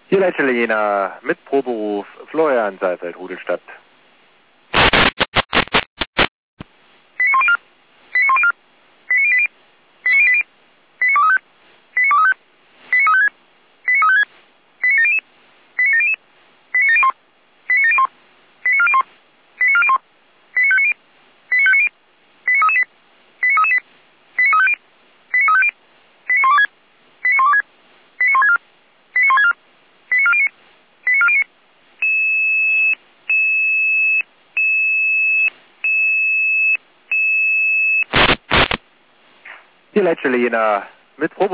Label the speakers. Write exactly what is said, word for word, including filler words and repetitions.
Speaker 1: Hier Leitstelle Jena mit Proberuf Florian Seifeld, Rudelstadt. Hier Leitstelle Jena mit Proberuf